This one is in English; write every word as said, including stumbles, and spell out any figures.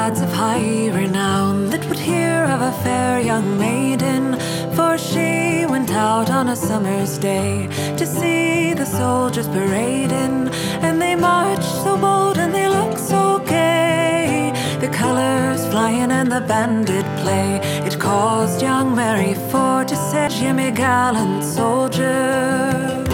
lads of high renown that would hear of a fair young maiden, for she went out on a summer's day to see the soldiers parading, and they marched so bold and they looked so gay, the colours flying and the band did play. It caused young Mary Ford to say, "Jimmy, gallant soldier,